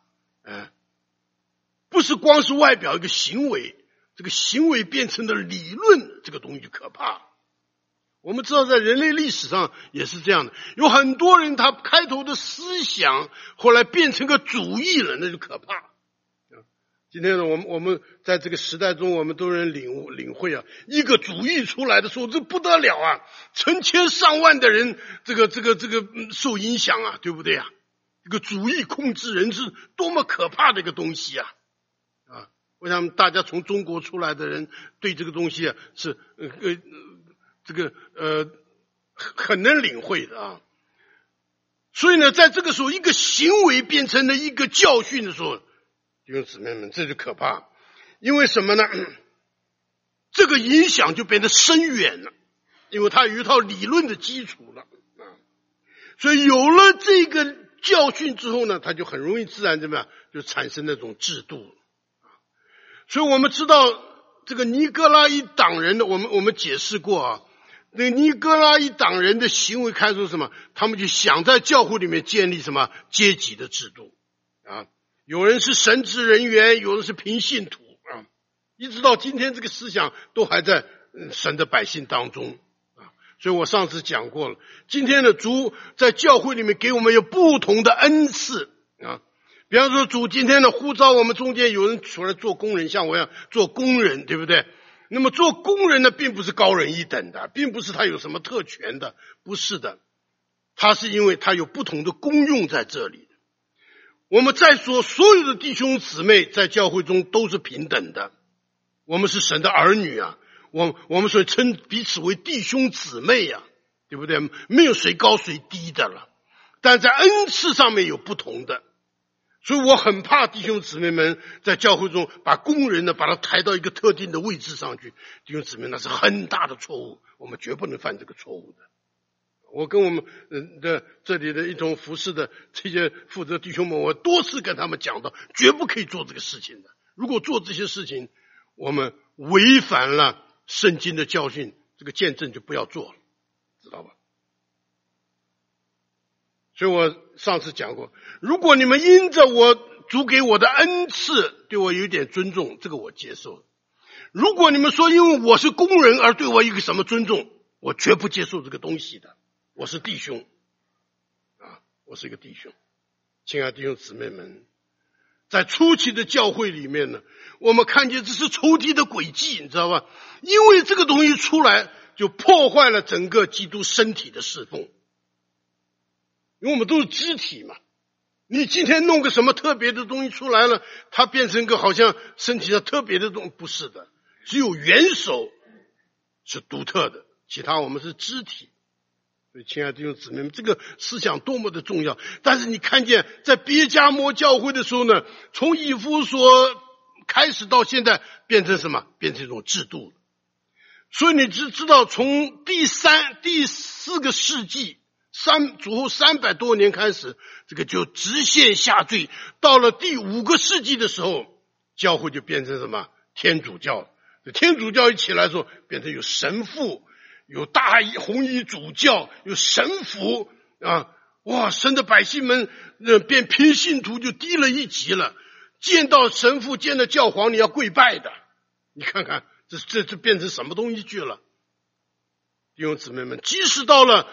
不是光是外表一个行为，这个行为变成的理论，这个东西就可怕。我们知道在人类历史上也是这样的，有很多人他开头的思想后来变成个主义了，那就可怕。今天呢，我们在这个时代中，我们都能领会啊，一个主义出来的时候，这不得了啊，成千上万的人这个受影响啊，对不对啊？这个主义控制人是多么可怕的一个东西啊！我想大家从中国出来的人对这个东西是很能领会的啊。所以呢，在这个时候，一个行为变成了一个教训的时候，弟兄姊妹们，这就可怕。因为什么呢？这个影响就变得深远了，因为它有一套理论的基础了啊。所以有了这个教训之后呢，它就很容易自然怎么样，就产生那种制度。所以我们知道这个尼哥拉一党人的，我们解释过啊，那尼哥拉一党人的行为看出什么？他们就想在教会里面建立什么阶级的制度啊？有人是神职人员，有人是平信徒啊，一直到今天这个思想都还在神的百姓当中啊。所以我上次讲过了，今天的主在教会里面给我们有不同的恩赐啊。比方说主今天的呼召我们中间有人出来做工人，像我一样做工人，对不对？那么做工人呢，并不是高人一等的，并不是他有什么特权的，不是的。 它是因为它有不同的功用在这里。我们再说，所有的弟兄姊妹在教会中都是平等的，我们是神的儿女啊，我们所以称彼此为弟兄姊妹啊，对不对？没有谁高谁低的了，但在恩赐上面有不同的。所以我很怕弟兄姊妹们在教会中把工人呢把他抬到一个特定的位置上去，弟兄姊妹那是很大的错误，我们绝不能犯这个错误的。我跟我们的这里的一同服侍的这些负责弟兄们，我多次跟他们讲到，绝不可以做这个事情的。如果做这些事情，我们违反了圣经的教训，这个见证就不要做了，知道吧？所以我上次讲过，如果你们因着我主给我的恩赐对我有一点尊重，这个我接受。如果你们说因为我是工人而对我一个什么尊重，我绝不接受这个东西的。我是弟兄啊，我是一个弟兄。亲爱的弟兄姊妹们，在初期的教会里面呢，我们看见这是仇敌的诡计，你知道吧？因为这个东西出来，就破坏了整个基督身体的侍奉。因为我们都是肢体嘛，你今天弄个什么特别的东西出来了，它变成个好像身体上特别的东西，不是的，只有元首是独特的，其他我们是肢体。所以亲爱的弟兄姊妹们，这个思想多么的重要。但是你看见在别迦摩教会的时候呢，从以弗所开始到现在变成什么？变成一种制度了。所以你只知道从第四个世纪主后300多年开始，这个就直线下坠，到了第5个世纪的时候，教会就变成什么？天主教。天主教一起来的时候，变成有神父，有大红衣主教，有神父啊，哇！神的百姓们变平信徒就低了一级了，见到神父见到教皇你要跪拜的，你看看这变成什么东西去了？弟兄姊妹们，即使到了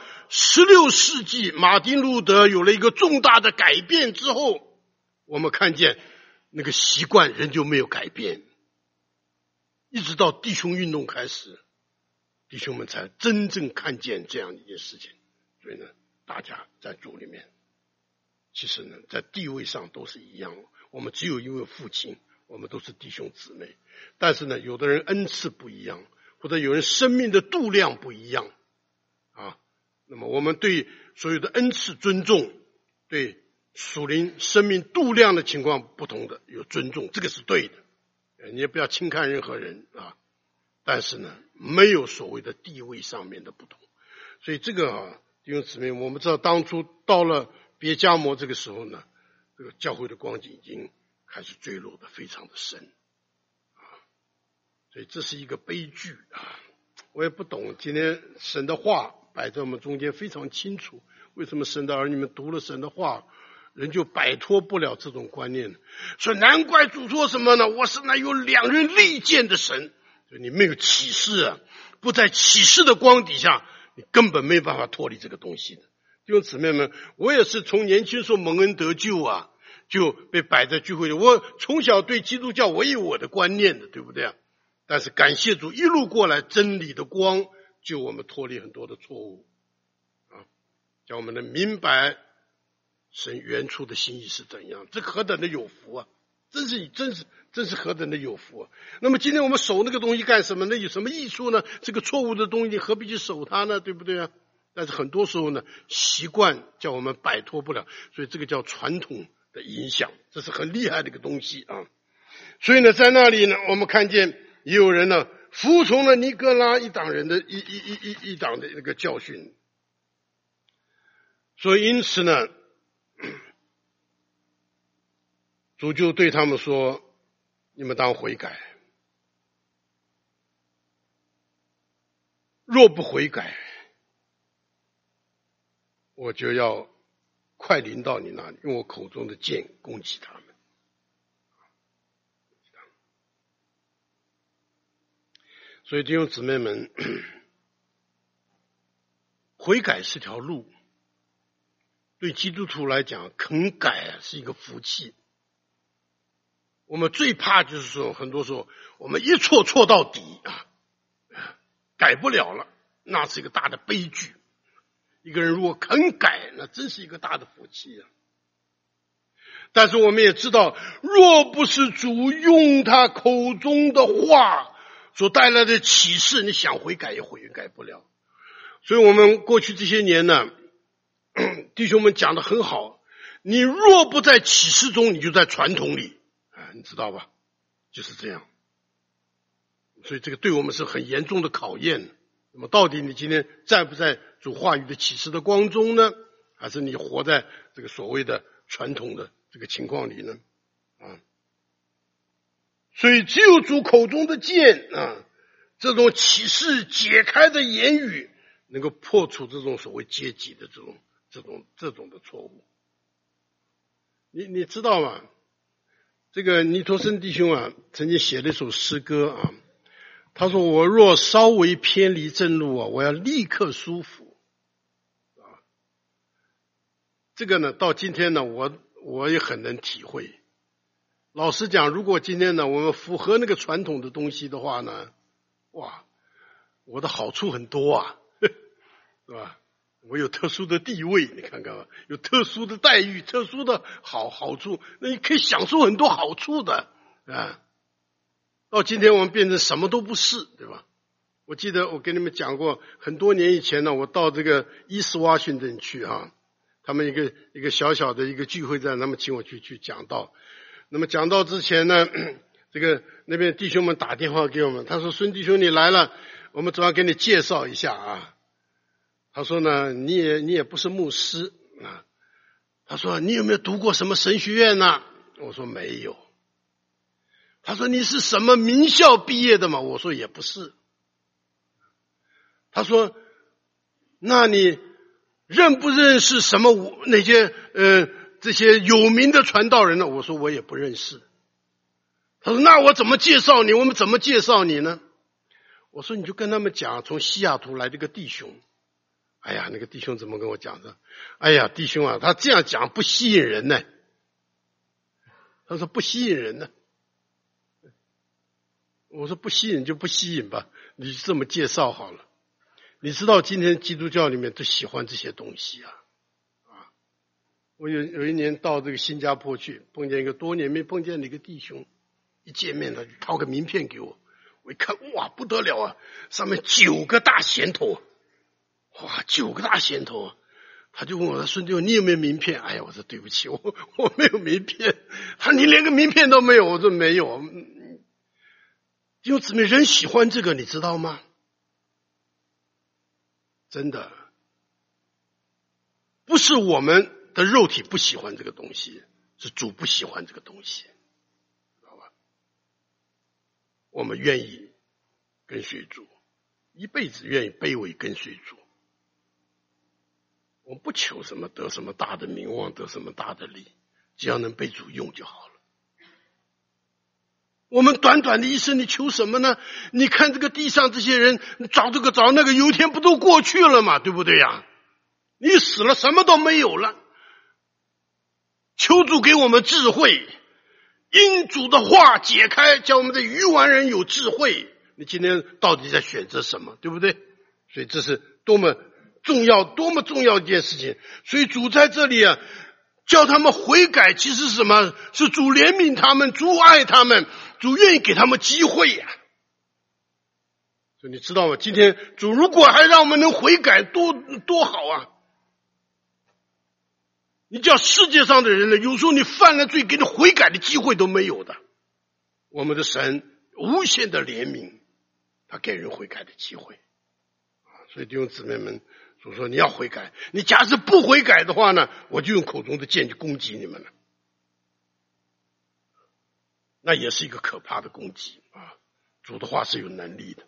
16世纪，马丁路德有了一个重大的改变之后，我们看见那个习惯仍旧没有改变，一直到弟兄运动开始，弟兄们才真正看见这样一件事情。所以呢，大家在主里面，其实呢，在地位上都是一样，我们只有一位父亲，我们都是弟兄姊妹。但是呢，有的人恩赐不一样，或者有人生命的度量不一样啊。那么我们对所有的恩赐尊重，对属灵生命度量的情况不同的有尊重，这个是对的。你也不要轻看任何人啊。但是呢，没有所谓的地位上面的不同。所以这个弟兄姊妹，我们知道当初到了别迦摩这个时候呢，这个教会的光景已经开始坠落的非常的深啊。所以这是一个悲剧啊。我也不懂，今天神的话摆在我们中间非常清楚，为什么神的儿女们读了神的话，人就摆脱不了这种观念呢？所以难怪主说什么呢？我是那有2人利剑的神。所以你没有启示啊，不在启示的光底下，你根本没办法脱离这个东西的。弟兄姊妹们，我也是从年轻时候蒙恩得救啊，就被摆在聚会里。我从小对基督教我有我的观念的，对不对啊？但是感谢主，一路过来真理的光救我们脱离很多的错误啊，叫我们能明白神原初的心意是怎样。这何等的有福啊！真是何等的有福啊！那么今天我们守那个东西干什么？那有什么益处呢？这个错误的东西你何必去守它呢？对不对啊？但是很多时候呢，习惯叫我们摆脱不了，所以这个叫传统的影响，这是很厉害的一个东西啊。所以呢，在那里呢，我们看见也有人呢服从了尼哥拉一党人的一党的那个教训，所以因此呢，主就对他们说：“你们当悔改，若不悔改，我就要快临到你那里，用我口中的剑攻击他们。”所以弟兄姊妹们，悔改是条路，对基督徒来讲，肯改是一个福气。我们最怕就是说，很多时候我们一错到底啊，改不了了，那是一个大的悲剧。 一个人如果肯改，那真是一个大的福气啊。但是我们也知道，若不是主用他口中的话所带来的启示，你想悔改也悔改不了。所以我们过去这些年呢，弟兄们讲得很好，你若不在启示中，你就在传统里，你知道吧？就是这样。所以这个对我们是很严重的考验。那么到底你今天在不在主话语的启示的光中呢？还是你活在这个所谓的传统的这个情况里呢？所以只有主口中的剑这种启示解开的言语，能够破除这种所谓阶级的这种的错误。你知道吗？这个尼托生弟兄曾经写了一首诗歌他说我若稍微偏离正路我要立刻舒服这个呢到今天呢我也很能体会。老实讲，如果今天呢我们符合那个传统的东西的话呢，哇，我的好处很多是吧？我有特殊的地位，你看看吧，有特殊的待遇，特殊的好处，那你可以享受很多好处的到今天我们变成什么都不是，对吧？我记得我跟你们讲过，很多年以前呢，我到这个伊斯华盛顿去他们一个小小的一个聚会站，他们请我去讲道。那么讲道之前呢，这个那边弟兄们打电话给我们，他说孙弟兄你来了，我们总要给你介绍一下他说呢，你也不是牧师他说你有没有读过什么神学院呢？我说没有。他说你是什么名校毕业的吗？我说也不是。他说那你认不认识什么那些这些有名的传道人呢？我说我也不认识。他说那我怎么介绍你？我们怎么介绍你呢？我说你就跟他们讲从西雅图来这个弟兄。哎呀，那个弟兄怎么跟我讲的？哎呀，弟兄他这样讲不吸引人呢。他说不吸引人呢。我说不吸引就不吸引吧，你这么介绍好了。你知道今天基督教里面都喜欢这些东西我有一年到这个新加坡去，碰见一个多年没碰见的一个弟兄，一见面他就掏个名片给我，我一看哇不得了上面9个大弦头，9个大弦头他就问我孙弟兄你有没有名片？哎呀，我说对不起，我没有名片。他说你连个名片都没有？我说没有。弟兄姊妹，人喜欢这个你知道吗？真的不是我们的肉体不喜欢这个东西，是主不喜欢这个东西，知道吧？我们愿意跟随主，一辈子愿意卑微跟随主。我们不求什么得什么大的名望，得什么大的利，只要能被主用就好了。我们短短的一生，你求什么呢？你看这个地上这些人，找这个找那个，有一天不都过去了吗？对不对呀？你死了什么都没有了。求主给我们智慧，因主的话解开，叫我们的愚顽人有智慧。你今天到底在选择什么？对不对？所以这是多么重要一件事情。所以主在这里叫他们悔改，其实是什么？是主怜悯他们，主爱他们，主愿意给他们机会所以你知道吗？今天主如果还让我们能悔改，多好你叫世界上的人呢，有时候你犯了罪，给你悔改的机会都没有的。我们的神无限的怜悯，他给人悔改的机会所以弟兄姊妹们，主说你要悔改，你假使不悔改的话呢，我就用口中的剑去攻击你们了。那也是一个可怕的攻击主的话是有能力的。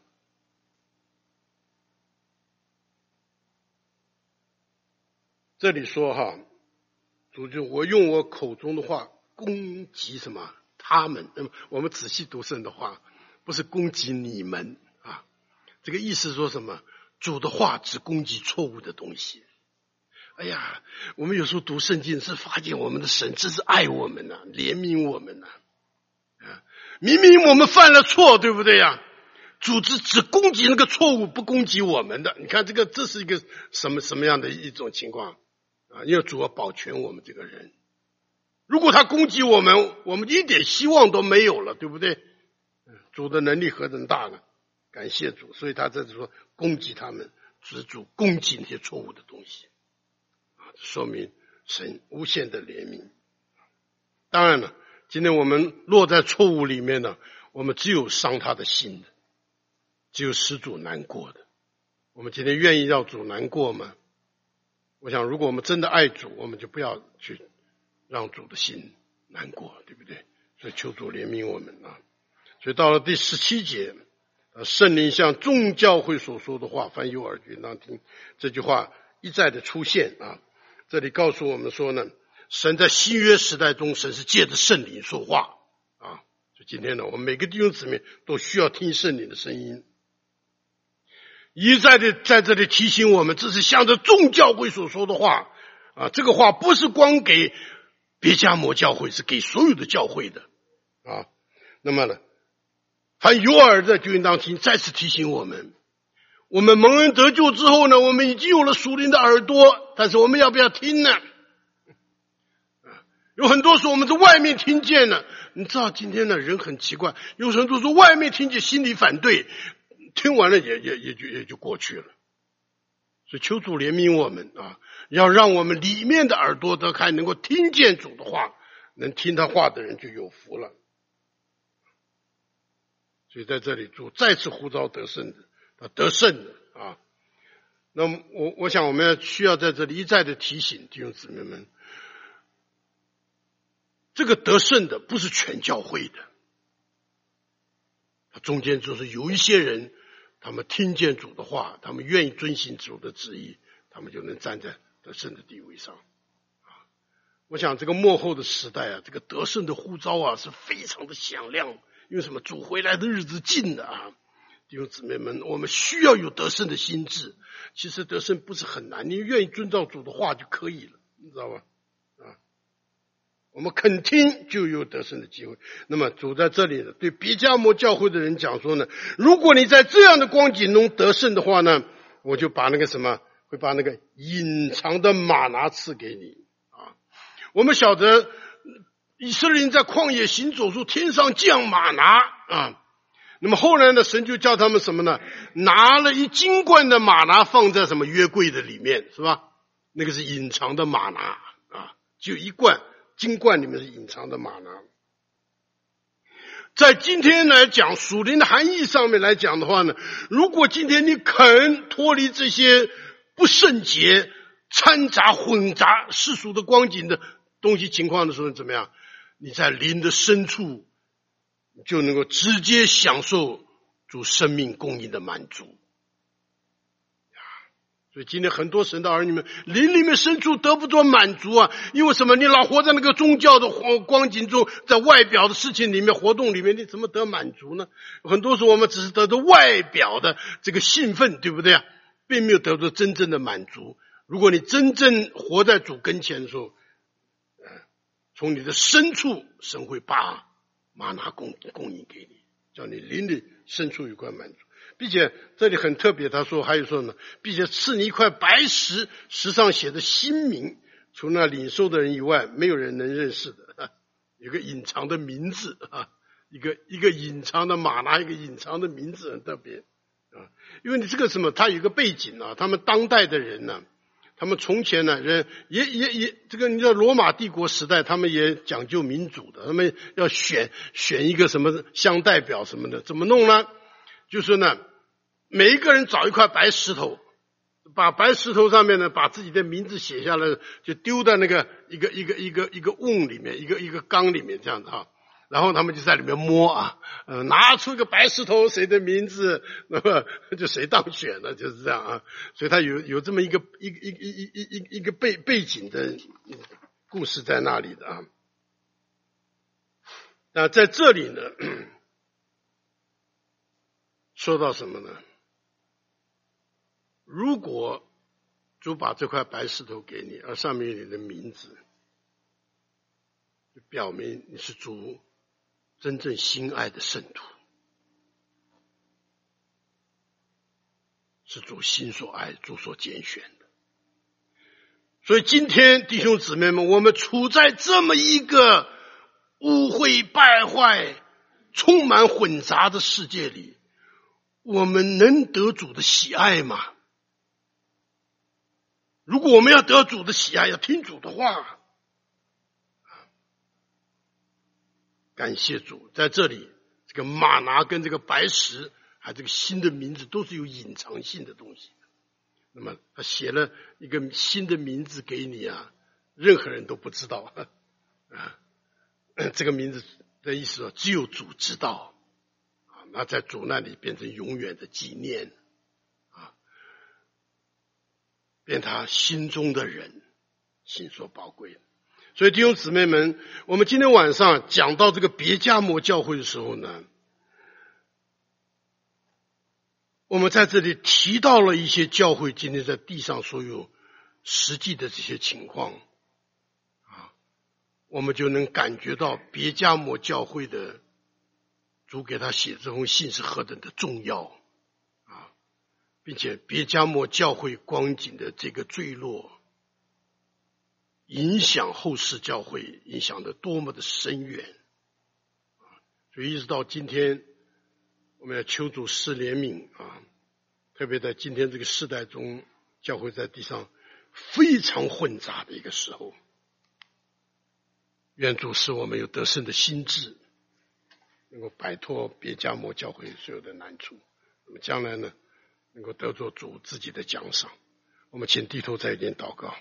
这里说主就我用我口中的话攻击什么他们。那么我们仔细读圣的话，不是攻击你们这个意思说什么？主的话只攻击错误的东西。哎呀，我们有时候读圣经是发现我们的神真是爱我们怜悯我们明明我们犯了错，对不对呀？ 主只攻击那个错误，不攻击我们的。你看这是一个什么样的一种情况啊？因为主要保全我们这个人，如果他攻击我们，我们一点希望都没有了，对不对？主的能力何等大呢？感谢主，所以他在这说攻击他们，是主攻击那些错误的东西啊，说明神无限的怜悯。当然了，今天我们落在错误里面呢，我们只有伤他的心的，只有使主难过的。我们今天愿意让主难过吗？我想如果我们真的爱主，我们就不要去让主的心难过，对不对？所以求主怜悯我们啊。所以到了第17节，圣灵向众教会所说的话，凡有耳就当听。这句话一再的出现啊，这里告诉我们说呢，神在新约时代中，神是借着圣灵说话啊。所以今天呢，我们每个弟兄姊妹都需要听圣灵的声音，一再的在这里提醒我们，这是向着众教会所说的话啊。这个话不是光给别迦摩教会，是给所有的教会的啊。那么呢，凡有耳的就应当听，再次提醒我们，我们蒙恩得救之后呢，我们已经有了属灵的耳朵，但是我们要不要听呢？有很多时候我们在外面听见了，你知道今天的人很奇怪，有很多时候外面听见心里反对，听完了也就过去了。所以求主怜悯我们啊，要让我们里面的耳朵都开，能够听见主的话，能听他话的人就有福了。所以在这里主再次呼召得胜的啊。那么我想我们需要在这里一再的提醒弟兄姊妹们，这个得胜的不是全教会的，它中间就是有一些人，他们听见主的话，他们愿意遵行主的旨意，他们就能站在得胜的地位上啊。我想这个末后的时代啊，这个得胜的呼召啊是非常的响亮。因为什么？主回来的日子近了啊！弟兄姊妹们，我们需要有得胜的心志。其实得胜不是很难，你愿意遵照主的话就可以了，你知道吧？啊，我们肯听就有得胜的机会。那么主在这里呢，对别迦摩教会的人讲说呢，如果你在这样的光景中得胜的话呢，我就把那个什么，会把那个隐藏的玛拿赐给你啊。我们晓得以色列人在旷野行走时，天上降玛拿啊。那么后来呢，神就叫他们什么呢？拿了一金罐的玛拿放在什么约柜的里面，是吧？那个是隐藏的玛拿啊，就一罐金罐里面是隐藏的玛拿。在今天来讲属灵的含义上面来讲的话呢，如果今天你肯脱离这些不圣洁、掺杂混杂世俗的光景的东西情况的时候，怎么样？你在灵的深处就能够直接享受主生命供应的满足。所以今天很多神的儿女们灵里面深处得不到满足啊，因为什么？你老活在那个宗教的光景中，在外表的事情里面活动里面，你怎么得满足呢？很多时候我们只是得到外表的这个兴奋，对不对啊？并没有得到真正的满足。如果你真正活在主跟前的时候，从你的深处，神会把玛拿供应给你，叫你灵里深处有块满足。并且这里很特别，他说还有说呢，并且赐你一块白石，石上写的新名，除那领受的人以外，没有人能认识的，有个隐藏的名字啊，一个隐藏的玛拿，一个隐藏的名字，很特别啊。因为你这个什么，他有一个背景啊，他们当代的人呢，他们从前呢，人也这个你知道罗马帝国时代，他们也讲究民主的，他们要选一个什么乡代表什么的，怎么弄呢？就是呢，每一个人找一块白石头，把白石头上面呢，把自己的名字写下来，就丢在那个一个瓮里面，一个缸里面这样子哈。然后他们就在里面摸啊，拿出一个白石头，谁的名字，那么就谁当选了，就是这样啊。所以他有这么一个背景的故事在那里的啊。那在这里呢，说到什么呢？如果主把这块白石头给你，而上面有你的名字，就表明你是主真正心爱的圣徒。 是主心所爱，主所拣选的。所以今天弟兄姊妹们，我们处在这么一个污秽败坏充满混杂的世界里，我们能得主的喜爱吗？如果我们要得主的喜爱，要听主的话，感谢主。在这里这个玛拿跟这个白石还有这个新的名字都是有隐藏性的东西。那么他写了一个新的名字给你啊，任何人都不知道啊。这个名字的意思说只有主知道啊，那在主那里变成永远的纪念啊，变他心中的人，心所宝贵。所以弟兄姊妹们，我们今天晚上讲到这个别迦摩教会的时候呢，我们在这里提到了一些教会今天在地上所有实际的这些情况啊，我们就能感觉到别迦摩教会的主给他写这封信是何等的重要啊，并且别迦摩教会光景的这个坠落影响后世教会，影响的多么的深远啊！所以一直到今天，我们要求主施怜悯啊！特别在今天这个世代中，教会在地上非常混杂的一个时候，愿主使我们有得胜的心志，能够摆脱别迦摩教会所有的难处。那么将来呢，能够得着主自己的奖赏。我们请低头再一点祷告。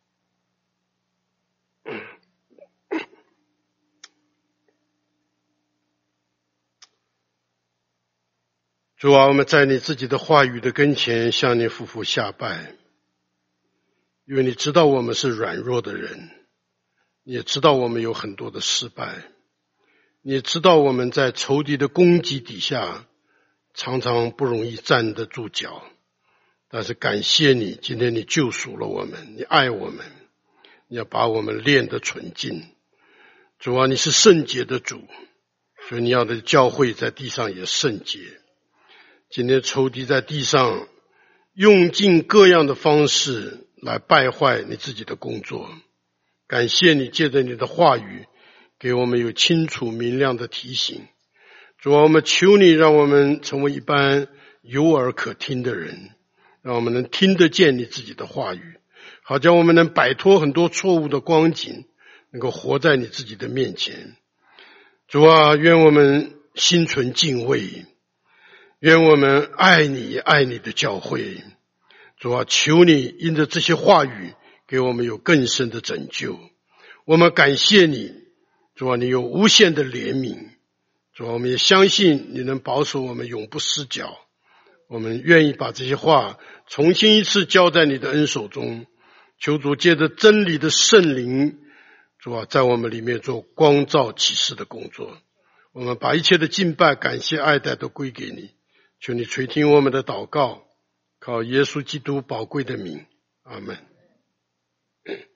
主啊，我们在你自己的话语的跟前向你俯伏下拜，因为你知道我们是软弱的人，你也知道我们有很多的失败，你也知道我们在仇敌的攻击底下常常不容易站得住脚，但是感谢你，今天你救赎了我们，你爱我们，你要把我们炼得纯净。主啊，你是圣洁的主，所以你要的教会在地上也圣洁。今天仇敌在地上用尽各样的方式来败坏你自己的工作，感谢你借着你的话语给我们有清楚明亮的提醒。主啊，我们求你让我们成为一般有耳可听的人，让我们能听得见你自己的话语，好叫我们能摆脱很多错误的光景，能够活在你自己的面前。主啊，愿我们心存敬畏，愿我们爱你，爱你的教会。主啊，求你因着这些话语给我们有更深的拯救。我们感谢你，主啊，你有无限的怜悯。主啊，我们也相信你能保守我们永不失脚。我们愿意把这些话重新一次交在你的恩手中，求主借着真理的圣灵，主啊，在我们里面做光照启示的工作。我们把一切的敬拜、感谢、爱戴都归给你，求你垂听我们的祷告，靠耶稣基督宝贵的名，阿们。